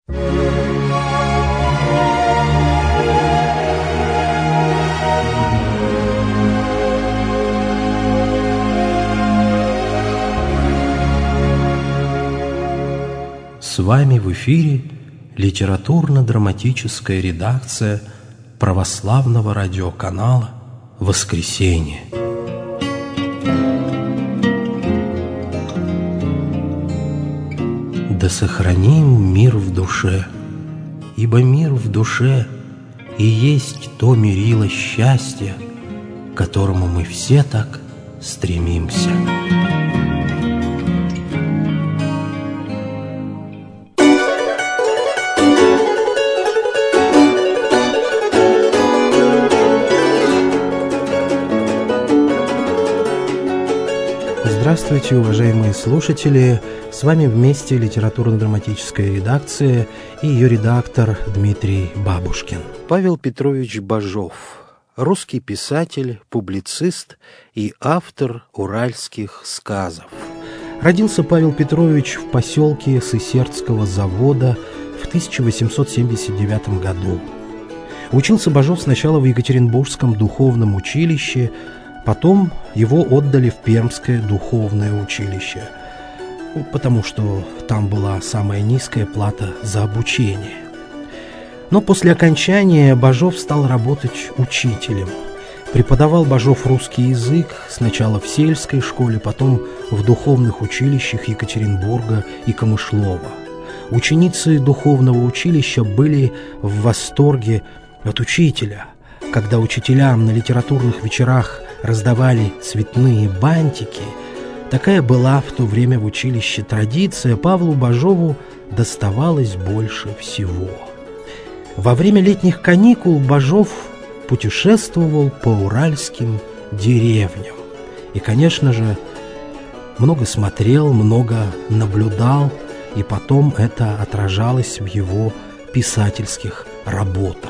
С вами в эфире литературно-драматическая редакция православного радиоканала «Воскресенье». Да сохраним мир в душе, ибо мир в душе и есть то мерило счастья, к которому мы все так стремимся. Здравствуйте, уважаемые слушатели! С вами вместе литературно-драматическая редакция и ее редактор Дмитрий Бабушкин. Павел Петрович Бажов, русский писатель, публицист и автор уральских сказов. Родился Павел Петрович в поселке Сысертского завода в 1879 году. Учился Бажов сначала в Екатеринбургском духовном училище, потом его отдали в Пермское духовное училище, потому что там была самая низкая плата за обучение. Но после окончания Бажов стал работать учителем. Преподавал Бажов русский язык сначала в сельской школе, потом в духовных училищах Екатеринбурга и Камышлова. Ученицы духовного училища были в восторге от учителя. Когда учителям на литературных вечерах раздавали цветные бантики, такая была в то время в училище традиция, Павлу Бажову доставалось больше всего. Во время летних каникул Бажов путешествовал по уральским деревням и, конечно же, много смотрел, много наблюдал, и потом это отражалось в его писательских работах.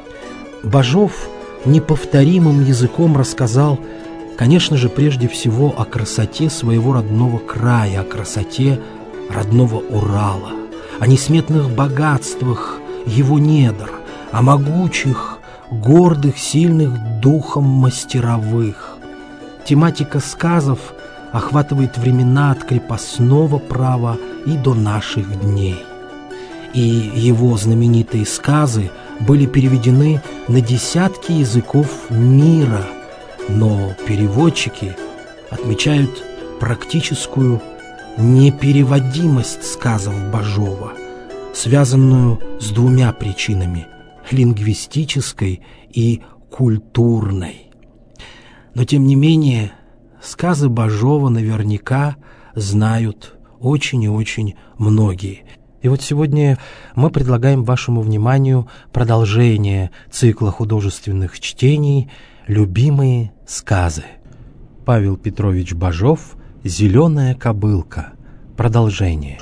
Бажов неповторимым языком рассказал, конечно же, прежде всего о красоте своего родного края, о красоте родного Урала, о несметных богатствах его недр, о могучих, гордых, сильных духом мастеровых. Тематика сказов охватывает времена от крепостного права и до наших дней. И его знаменитые сказы были переведены на десятки языков мира, но переводчики отмечают практическую непереводимость сказов Бажова, связанную с двумя причинами – лингвистической и культурной. Но, тем не менее, сказы Бажова наверняка знают очень и очень многие. И вот сегодня мы предлагаем вашему вниманию продолжение цикла художественных чтений «Любимые сказы». Павел Петрович Бажов «Зеленая кобылка». Продолжение.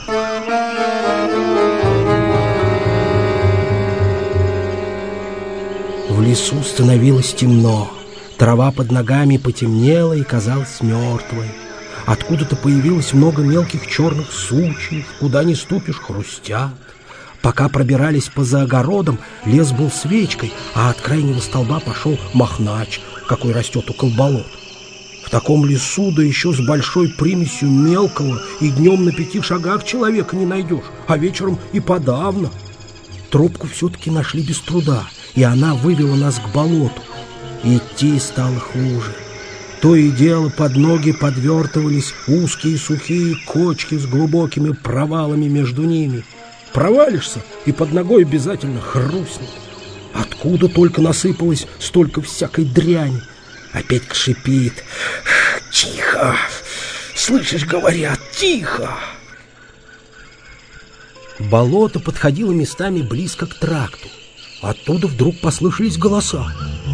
В лесу становилось темно, трава под ногами потемнела и казалась мертвой. Откуда-то появилось много мелких черных сучьев, куда ни ступишь, хрустят. Пока пробирались по загородам, лес был свечкой, а от крайнего столба пошел махнач, какой растет около болот. В таком лесу, да еще с большой примесью мелкого, и днем на 5 шагах человека не найдешь, а вечером и подавно. Тропку все-таки нашли без труда, и она вывела нас к болоту. Идти стало хуже. То и дело под ноги подвертывались узкие сухие кочки с глубокими провалами между ними. Провалишься, и под ногой обязательно хрустнет. Откуда только насыпалось столько всякой дряни. А Петька шипит: «Тихо! Слышишь, говорят, тихо!» Болото подходило местами близко к тракту. Оттуда вдруг послышались голоса.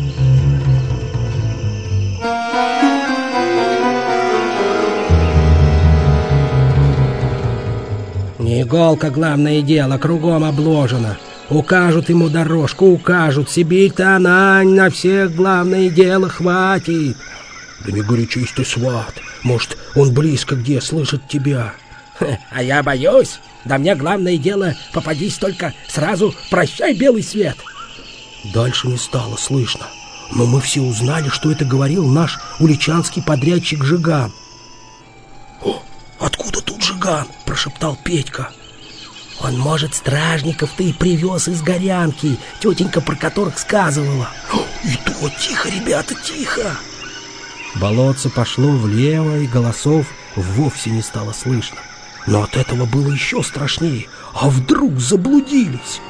Не иголка, главное дело, кругом обложено. Укажут ему дорожку, укажут. Себе-то она на всех главное дело хватит. Да не горячись ты, сват. Может, он близко где слышит тебя. А я боюсь. Да мне главное дело, попадись только сразу, прощай, белый свет. Дальше не стало слышно, но мы все узнали, что это говорил наш уличанский подрядчик Жиган. «О, откуда тут Жиган?» – прошептал Петька. «Он, может, стражников-то и привез из Горянки, тетенька про которых сказывала». «И то, тихо, ребята, тихо!» Болотце пошло влево, и голосов вовсе не стало слышно. Но от этого было еще страшнее. А вдруг заблудились?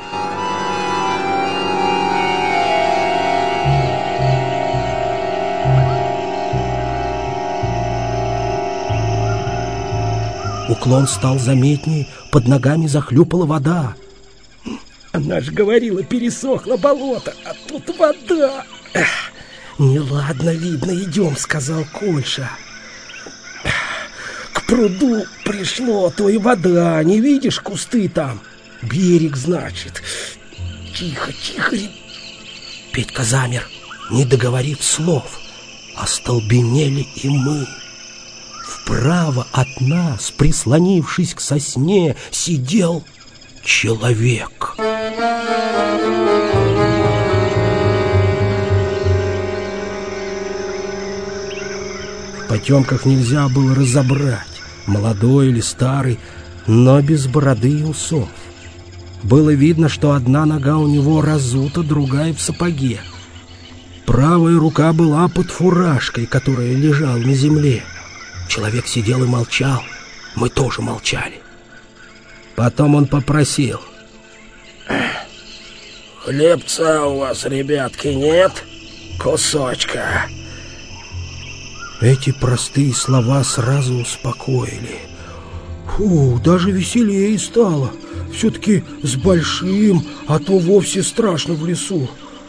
Уклон стал заметнее, под ногами захлюпала вода. Она же говорила, пересохло болото, а тут вода. «Неладно, видно, идем», — сказал Кольша. «К пруду пришло, то и вода, не видишь, кусты там? Берег, значит. Тихо, тихо». Петька замер, не договорив слов. Остолбенели и мы. Вправо от нас, прислонившись к сосне, сидел человек. В потемках нельзя было разобрать, молодой или старый, но без бороды и усов. Было видно, что одна нога у него разута, другая в сапоге. Правая рука была под фуражкой, которая лежала на земле. Человек сидел и молчал. Мы тоже молчали. Потом он попросил: «Хлебца у вас, ребятки, нет? Кусочка». Эти простые слова сразу успокоили. Даже веселее стало. Все-таки с большим, а то вовсе страшно в лесу.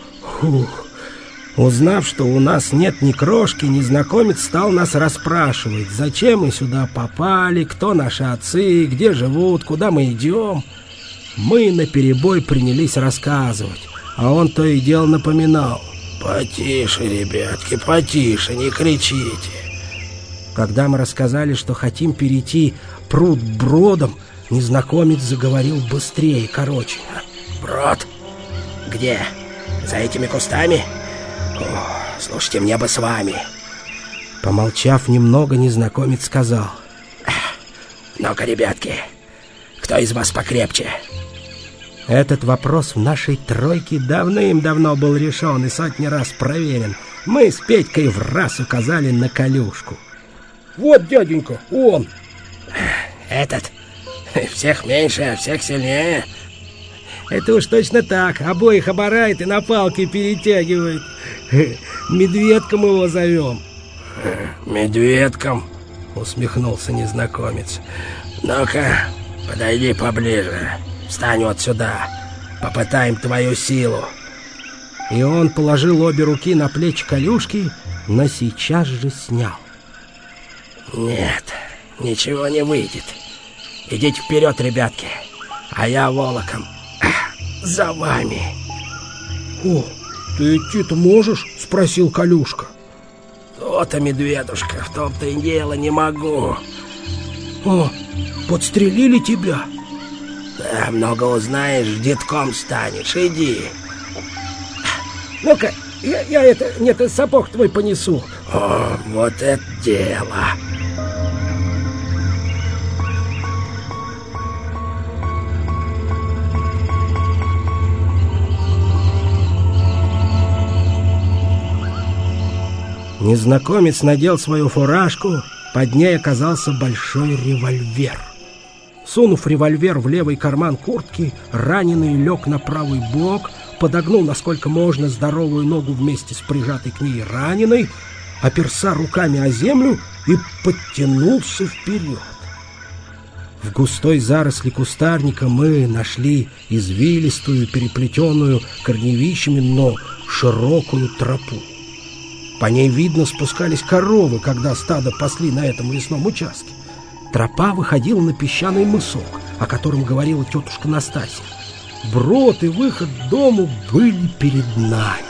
Узнав, что у нас нет ни крошки, незнакомец стал нас расспрашивать, зачем мы сюда попали, кто наши отцы, где живут, куда мы идем. Мы наперебой принялись рассказывать, а он то и дело напоминал: «Потише, ребятки, потише, не кричите». Когда мы рассказали, что хотим перейти пруд бродом, незнакомец заговорил быстрее и короче. «Брод? Где? За этими кустами? Слушайте, мне бы с вами». Помолчав немного, незнакомец сказал: «Ну-ка, ребятки, кто из вас покрепче?» Этот вопрос в нашей тройке давным-давно был решен и сотни раз проверен. Мы с Петькой в раз указали на Колюшку. «Вот, дяденька, он!» «Этот? Всех меньше, а всех сильнее?» «Это уж точно так, обоих оборает и на палке перетягивает. Медведком его зовем». «Медведком?» — усмехнулся незнакомец. «Ну-ка, подойди поближе, встань вот сюда, попытаем твою силу». И он положил обе руки на плечи Колюшки, но сейчас же снял. «Нет, ничего не выйдет. Идите вперед, ребятки, а я волоком за вами». «О, ты идти-то можешь?» — спросил Колюшка. «То-то, медведушка, в том-то и дело, не могу». «О, подстрелили тебя?» «Да, много узнаешь, детком станешь, иди». «Ну-ка, я сапог твой понесу». «О, вот это дело!» Незнакомец надел свою фуражку, под ней оказался большой револьвер. Сунув револьвер в левый карман куртки, раненый лег на правый бок, подогнул насколько можно здоровую ногу вместе с прижатой к ней раненой, оперся руками о землю и подтянулся вперед. В густой заросли кустарника мы нашли извилистую, переплетенную корневищами, но широкую тропу. По ней, видно, спускались коровы, когда стадо пасли на этом лесном участке. Тропа выходила на песчаный мысок, о котором говорила тетушка Настасья. Брод и выход к дому были перед нами.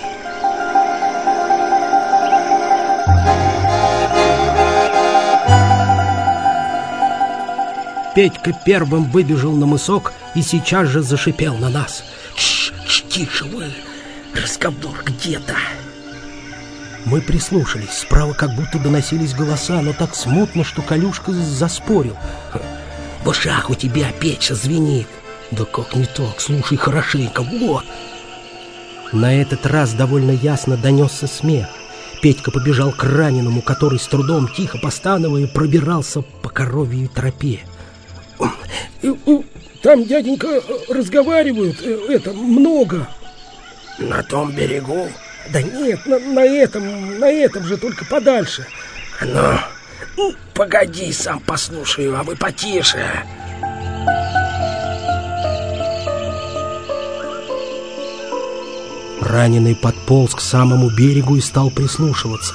Петька первым выбежал на мысок и сейчас же зашипел на нас. Тише вы, разговор где-то. Мы прислушались. Справа как будто доносились голоса, но так смутно, что Колюшка заспорил. В ушах у тебя Петя звенит. Да как не так? Слушай хорошенько, вот. На этот раз довольно ясно донесся смех. Петька побежал к раненому, который с трудом, тихо постановая, пробирался по коровьей тропе. Там, дяденька, разговаривают, много. На том берегу? Да нет, на этом же, только подальше. Ну, погоди, сам послушаю, а вы потише. Раненый подполз к самому берегу и стал прислушиваться.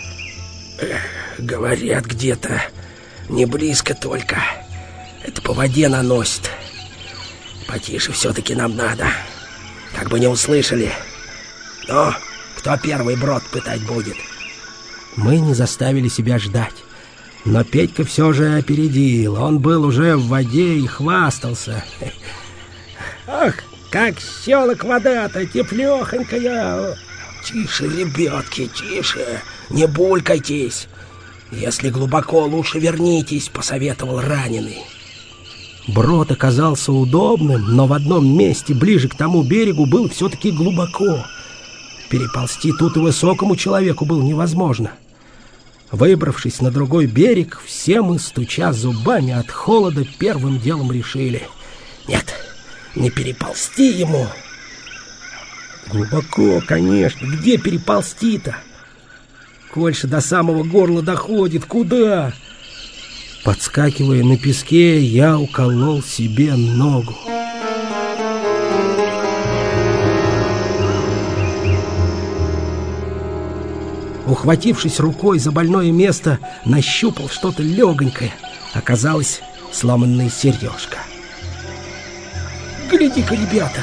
Говорят, где-то не близко только. Это по воде наносит. Потише все-таки нам надо. Как бы не услышали. Но кто первый брод пытать будет? Мы не заставили себя ждать. Но Петька все же опередил. Он был уже в воде и хвастался. Ах, как щелок вода-то, теплехонькая. Тише, ребятки, тише. Не булькайтесь. Если глубоко, лучше вернитесь, посоветовал раненый. Брод оказался удобным, но в одном месте, ближе к тому берегу, было все-таки глубоко. Переползти тут и высокому человеку было невозможно. Выбравшись на другой берег, все мы, стуча зубами от холода, первым делом решили: нет, не переползти ему. Глубоко, конечно, где переползти-то? Кольша до самого горла доходит, куда? Подскакивая на песке, я уколол себе ногу. Ухватившись рукой за больное место, нащупал что-то легонькое. Оказалось, сломанная сережка. Гляди-ка, ребята.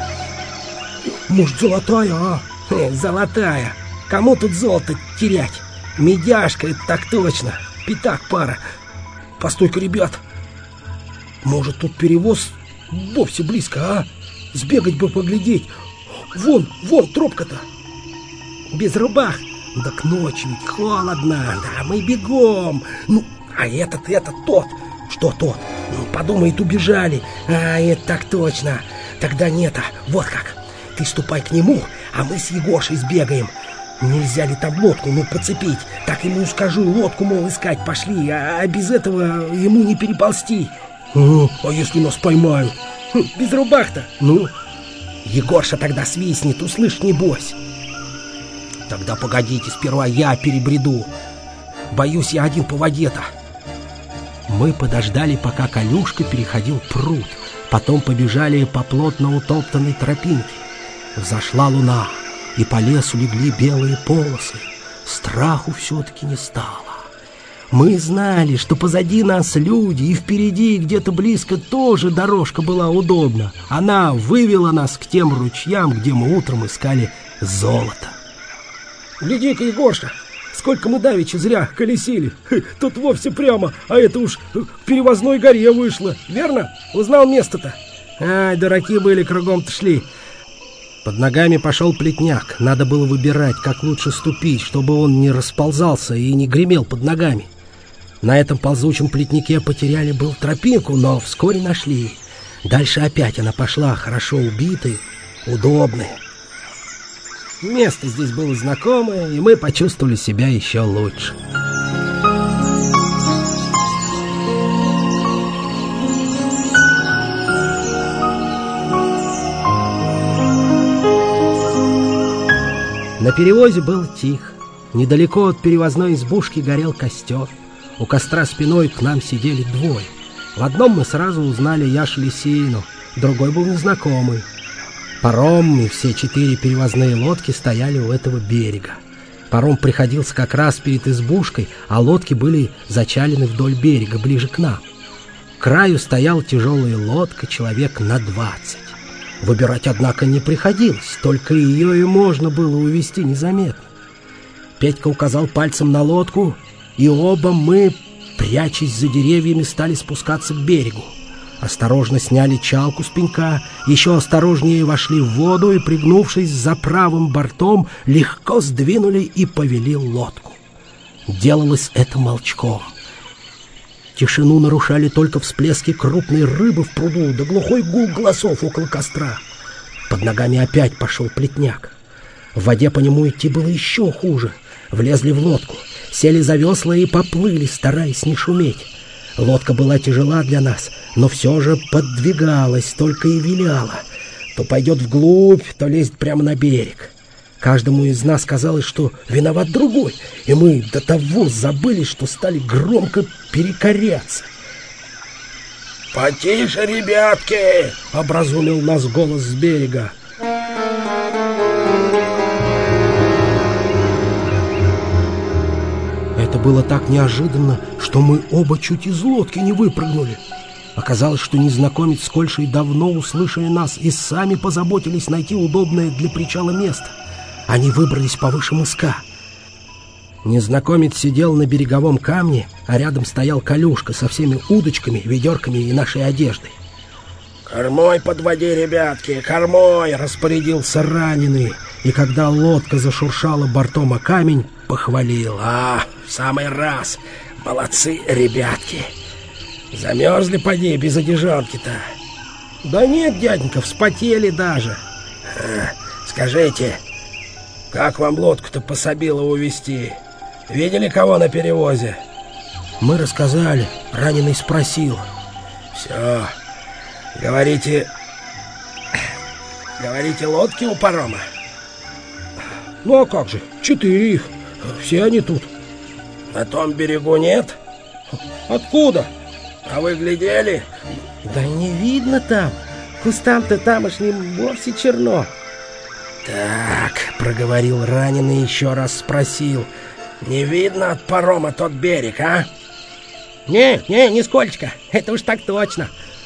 Может, золотая, а? Золотая. Кому тут золото терять? Медяшка, это так точно. Пятак пара. Постой-ка, ребят. Может, тут перевоз вовсе близко, а? Сбегать бы поглядеть. Вон, тропка-то. Без рубах. Да к ночи ведь холодно. Да, мы бегом. Ну, а этот тот. Что тот? Ну, подумает, убежали. А, это так точно. Тогда нет, вот как. Ты ступай к нему, а мы с Егошей сбегаем. Нельзя ли там лодку, подцепить? Так ему скажу, лодку, мол, искать пошли, а без этого ему не переползти. А если нас поймают? Без рубах-то? Егорша тогда свистнет, услышь, небось. Тогда погодите, сперва я перебреду. Боюсь я один по воде-то. Мы подождали, пока Колюшка переходил пруд. Потом побежали по плотно утоптанной тропинке. Взошла луна, и по лесу легли белые полосы. Страху все-таки не стало. Мы знали, что позади нас люди, и впереди, где-то близко, тоже дорожка была удобна. Она вывела нас к тем ручьям, где мы утром искали золото. Гляди-ка, Егорша, сколько мы давеча зря колесили. Тут вовсе прямо, а это уж к перевозной горе вышло. Верно? Узнал место-то? Ай, дураки были, кругом-то шли. Под ногами пошел плетняк. Надо было выбирать, как лучше ступить, чтобы он не расползался и не гремел под ногами. На этом ползучем плетняке потеряли был тропинку, но вскоре нашли. Дальше опять она пошла, хорошо убитая, удобная. Место здесь было знакомое, и мы почувствовали себя еще лучше. На перевозе было тихо. Недалеко от перевозной избушки горел костер. У костра спиной к нам сидели двое. В одном мы сразу узнали Яшу Лисину, другой был незнакомый. Паром и все 4 перевозные лодки стояли у этого берега. Паром приходился как раз перед избушкой, а лодки были зачалены вдоль берега, ближе к нам. К краю стояла тяжелая лодка, человек на 20. Выбирать, однако, не приходилось, только ее и можно было увести незаметно. Петька указал пальцем на лодку, и оба мы прячась за деревьями, стали спускаться к берегу. Осторожно сняли чалку с пенька, еще осторожнее вошли в воду и, пригнувшись за правым бортом, легко сдвинули и повели лодку. Делалось это молчком. Тишину нарушали только всплески крупной рыбы в пруду да глухой гул голосов около костра. Под ногами опять пошел плетняк. В воде по нему идти было еще хуже. Влезли в лодку, сели за весла и поплыли, стараясь не шуметь. Лодка была тяжела для нас, но все же подвигалась, только и виляла. То пойдет вглубь, то лезет прямо на берег. Каждому из нас казалось, что виноват другой, и мы до того забылись, что стали громко перекоряться. «Потише, ребятки!» — образумил нас голос с берега. Это было так неожиданно, что мы оба чуть из лодки не выпрыгнули. Оказалось, что незнакомец с Кольшей давно услышали нас и сами позаботились найти удобное для причала место. Они выбрались повыше мыска. Незнакомец сидел на береговом камне, а рядом стоял Колюшка со всеми удочками, ведерками и нашей одеждой. «Кормой подводи, ребятки, кормой!» — распорядился раненый, и когда лодка зашуршала бортом о камень, похвалил. В самый раз! Молодцы, ребятки! Замерзли, поди, без одежонки-то?» «Да нет, дяденька, вспотели даже». «Скажите, как вам лодку-то пособило увезти? Видели кого на перевозе?» Мы рассказали, раненый спросил. «Все, говорите, лодки у парома?» «Ну а как же, 4 их, все они тут». «На том берегу нет?» «Откуда?» «А вы глядели?» «Да не видно там, кустам-то тамошним вовсе черно». «Так», — проговорил раненый и еще раз спросил. «Не видно от парома тот берег, а?» Не, нисколько, это уж так точно».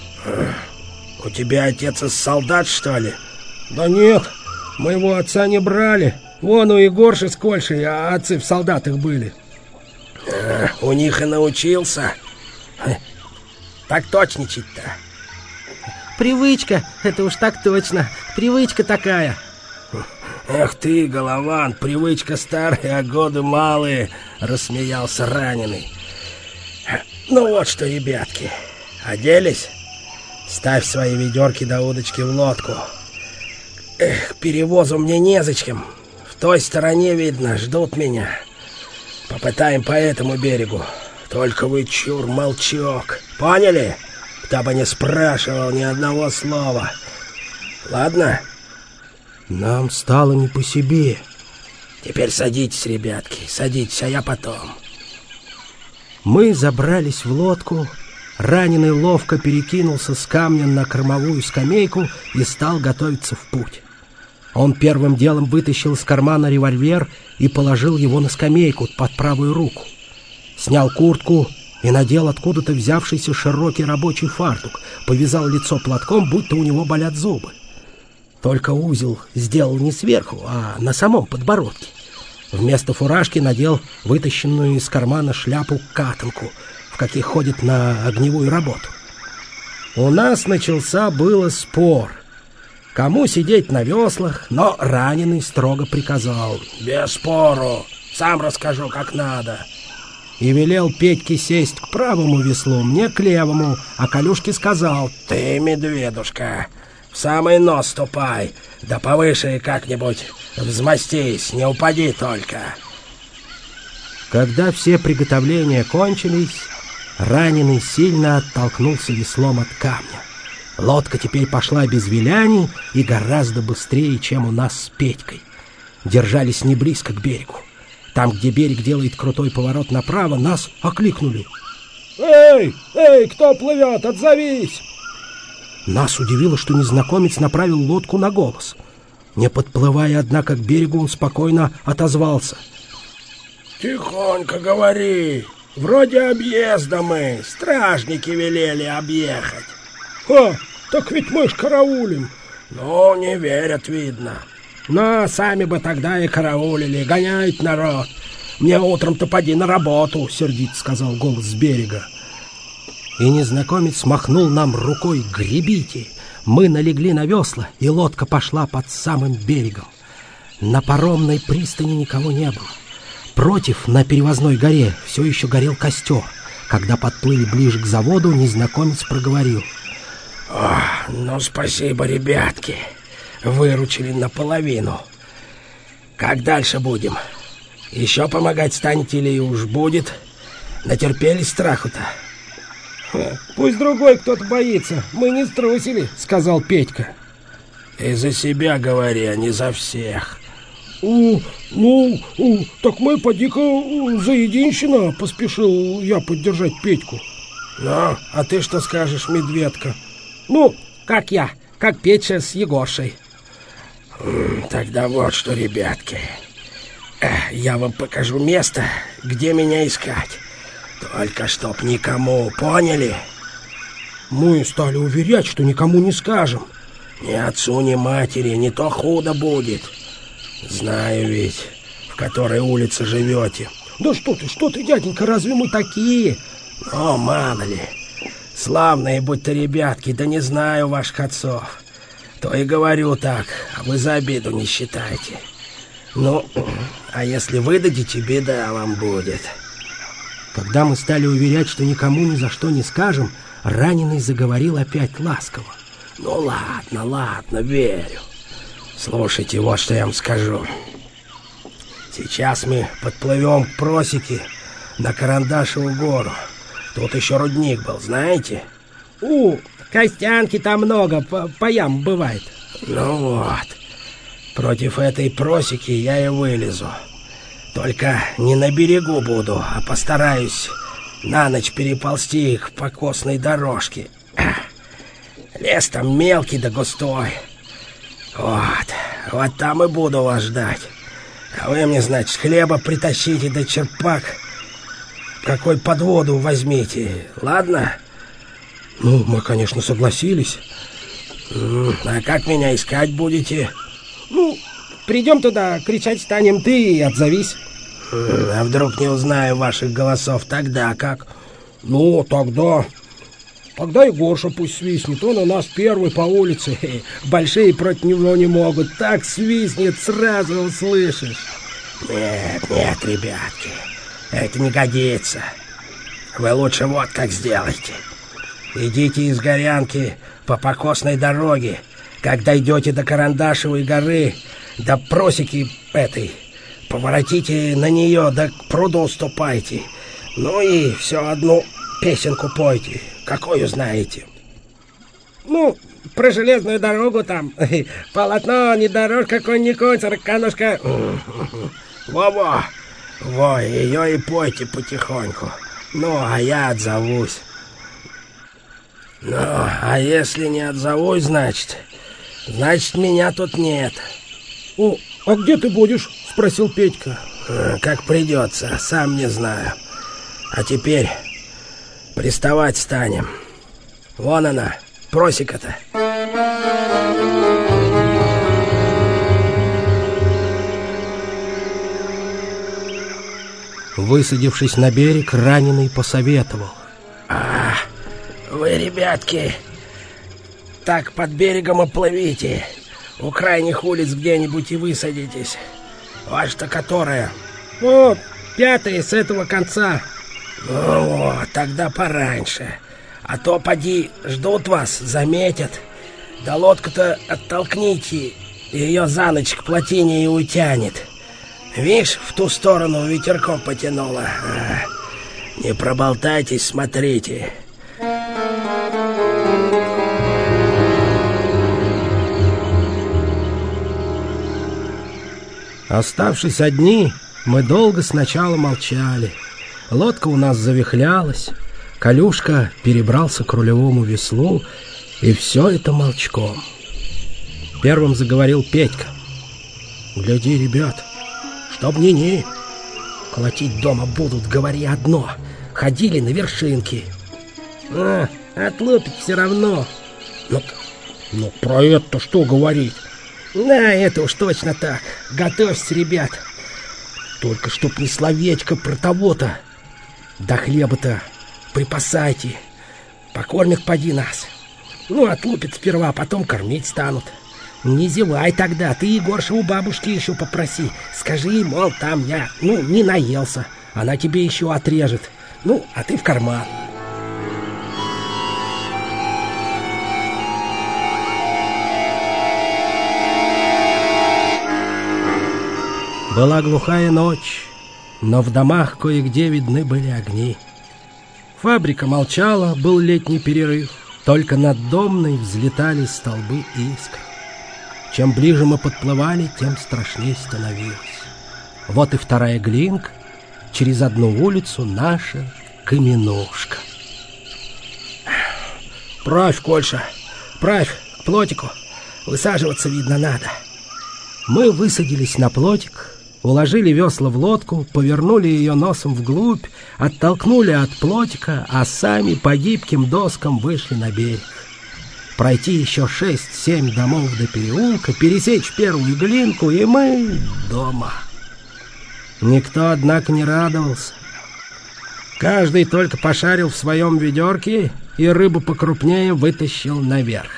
«У тебя отец из солдат, что ли?» «Да нет, моего отца не брали. Вон у Егорши с Кольшей, а отцы в солдатах были». «У них и научился? Так точничать-то?» «Привычка, это уж так точно, привычка такая». «Эх ты, Голован, привычка старая, а годы малые!» — рассмеялся раненый. «Ну вот что, ребятки, оделись? Ставь свои ведерки до удочки в лодку. Перевозу мне незачем. В той стороне, видно, ждут меня. Попытаем по этому берегу. Только вы, чур, молчок. Поняли? Кто бы не спрашивал ни одного слова. Ладно?» Нам стало не по себе. «Теперь садитесь, ребятки, садитесь, а я потом». Мы забрались в лодку. Раненый ловко перекинулся с камня на кормовую скамейку и стал готовиться в путь. Он первым делом вытащил из кармана револьвер и положил его на скамейку под правую руку. Снял куртку и надел откуда-то взявшийся широкий рабочий фартук, повязал лицо платком, будто у него болят зубы. Только узел сделал не сверху, а на самом подбородке. Вместо фуражки надел вытащенную из кармана шляпу-катанку, в каких ходит на огневую работу. У нас начался было спор. Кому сидеть на веслах, но раненый строго приказал: «Без спору, сам расскажу, как надо». И велел Петьке сесть к правому веслу, мне к левому, а Колюшке сказал: «Ты, медведушка, в самый нос ступай, да повыше как-нибудь взмастись, не упади только». Когда все приготовления кончились, раненый сильно оттолкнулся веслом от камня. Лодка теперь пошла без виляний и гораздо быстрее, чем у нас с Петькой. Держались не близко к берегу. Там, где берег делает крутой поворот направо, нас окликнули. «Эй, кто плывет? Отзовись!» Нас удивило, что незнакомец направил лодку на голос. Не подплывая, однако, к берегу, он спокойно отозвался: «Тихонько говори, вроде объезда мы, стражники велели объехать». Так ведь мы ж караулим». «Ну, не верят, видно». «Но сами бы тогда и караулили, гоняют народ. Мне утром-то поди на работу, сердито сказал голос с берега. И незнакомец махнул нам рукой: гребите. Мы налегли на весла, и лодка пошла под самым берегом. На паромной пристани никого не было. Против, на перевозной горе, все еще горел костер. Когда подплыли ближе к заводу, незнакомец проговорил: ну, спасибо, ребятки. Выручили наполовину. Как дальше будем? Еще помогать станете или уж будет? Натерпелись страху-то? Пусть другой кто-то боится. Мы не струсили, сказал Петька. Ты за себя говори, а не за всех. Так мы поди-ка за единщина, поспешил я поддержать Петьку. Ну, а ты что скажешь, медведка? Как я, как Петя с Егоршей. Тогда вот что, ребятки. Я вам покажу место, где меня искать. Только чтоб никому, поняли? Мы стали уверять, что никому не скажем. Ни отцу, ни матери, не то худо будет. Знаю ведь, в которой улице живете. Да что ты, дяденька, разве мы такие? Мало ли. Славные будь-то ребятки, да не знаю ваших отцов. То и говорю так, а вы за обиду не считайте. А если выдадите, беда вам будет. Когда мы стали уверять, что никому ни за что не скажем, раненый заговорил опять ласково. Ладно, верю. Слушайте, вот что я вам скажу. Сейчас мы подплывем к просеке на Карандашеву гору. Тут еще рудник был, знаете? Костянки там много, по ямам бывает. Против этой просеки я и вылезу. Только не на берегу буду, а постараюсь на ночь переползти к покосной дорожке. Лес там мелкий да густой. Вот там и буду вас ждать. А вы мне, значит, хлеба притащите, да черпак какой под воду возьмите, ладно? Мы, конечно, согласились. А как меня искать будете? Придем туда, кричать станем, ты и отзовись. А вдруг не узнаю ваших голосов, тогда как? Тогда Егорша пусть свистнет, он у нас первый по улице. Большие против него не могут, так свистнет, сразу услышишь. Нет, ребятки, это не годится. Вы лучше вот как сделайте. Идите из Горянки по покосной дороге. Как дойдете до Карандашевой горы, до просеки этой, поворотите на нее, да к пруду ступайте. И все одну песенку пойте, какую знаете. Про железную дорогу там. Полотно, не дорожка, конь не конь, сороконожка. Во, ее и пойте потихоньку. А я отзовусь. А если не отзовусь, значит меня тут нет. А где ты будешь? Спросил Петька. Как придется, сам не знаю. А теперь приставать станем. Вон она, просека-то. Высадившись на берег, раненый посоветовал. Вы, ребятки, так под берегом и плывите. У крайних улиц где-нибудь и высадитесь. Ваша-то которая? 5-я с этого конца. Тогда пораньше. А то, поди, ждут вас, заметят. Да лодку-то оттолкните, ее за ночь к плотине и утянет. Видишь, в ту сторону ветерком потянуло. Не проболтайтесь, смотрите. Оставшись одни, мы долго сначала молчали. Лодка у нас завихлялась, Колюшка перебрался к рулевому веслу, и все это молчком. Первым заговорил Петька. «Гляди, ребят, чтоб ни-ни, колотить дома будут, говори одно. Ходили на вершинки». Отлупить все равно. Ну, про это что говорить? Да, это уж точно так. Готовься, ребят. Только чтоб не словечко про того-то. Да хлеба-то припасайте. Покормят поди нас. Ну, отлупят сперва, а потом кормить станут. Не зевай тогда, ты, Егорша, у бабушки еще попроси. Скажи ей, мол, там я, не наелся. Она тебе еще отрежет. А ты в карман. Была глухая ночь, но в домах кое-где видны были огни. Фабрика молчала, был летний перерыв. Только над Домной взлетали столбы искр. Чем ближе мы подплывали, тем страшнее становилось. Вот и вторая глинка, через одну улицу наша Каменушка. Правь, Кольша, правь к плотику, высаживаться, видно, надо. Мы высадились на плотик, уложили весла в лодку, повернули ее носом вглубь, оттолкнули от плотика, а сами по гибким доскам вышли на берег. Пройти еще 6-7 домов до переулка, пересечь первую глинку, и мы дома. Никто, однако, не радовался. Каждый только пошарил в своем ведерке и рыбу покрупнее вытащил наверх.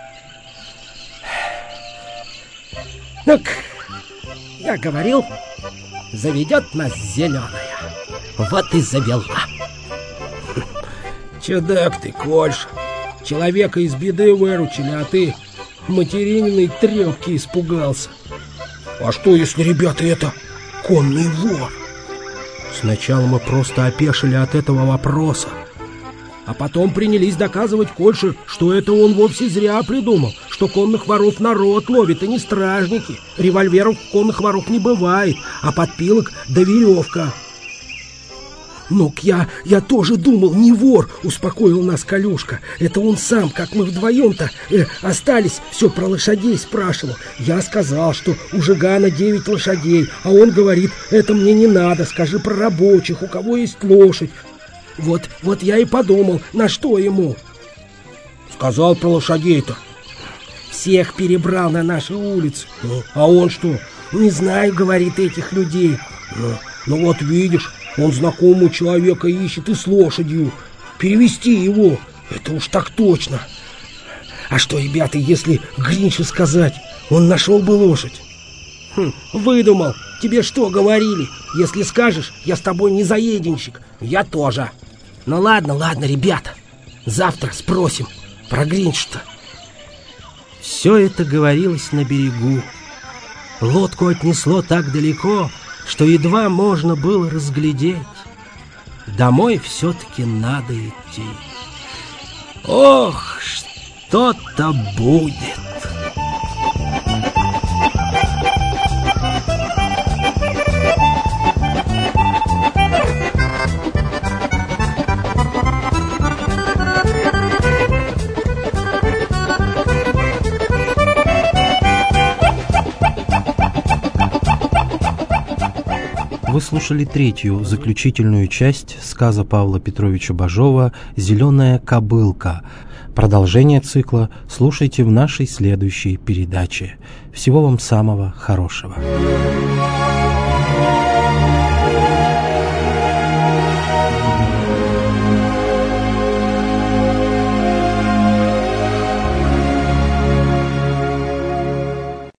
Ну-ка, я говорил, заведет нас зеленая. Вот и завела. Чудак ты, Кольша. Человека из беды выручили, а ты материниной трепки испугался. А что, если, ребята, это конный вор? Сначала мы просто опешили от этого вопроса, а потом принялись доказывать Кольше, что это он вовсе зря придумал, что конных воров народ ловит, и не стражники. Револьверов конных воров не бывает, а подпилок да веревка. «Ну-ка, я тоже думал, не вор», — успокоил нас Колюшка. «Это он сам, как мы вдвоем-то остались, все про лошадей спрашивал. Я сказал, что у Жигана 9 лошадей, а он говорит, это мне не надо, скажи про рабочих, у кого есть лошадь. Вот я и подумал, на что ему». «Сказал про лошадей-то». «Всех перебрал на нашей улице. А он что? Не знаю, говорит, этих людей». «Ну вот видишь». Он знакомого человека ищет и с лошадью. Перевести его, это уж так точно. А что, ребята, если Гринше сказать, он нашел бы лошадь? Выдумал. Тебе что говорили? Если скажешь, я с тобой не заеденщик. Я тоже. Ну ладно, ребята. Завтра спросим про Гринша-то. Все это говорилось на берегу. Лодку отнесло так далеко, что едва можно было разглядеть. Домой все-таки надо идти. Ох, что-то будет. Вы слушали третью, заключительную часть сказа Павла Петровича Бажова «Зеленая кобылка». Продолжение цикла слушайте в нашей следующей передаче. Всего вам самого хорошего.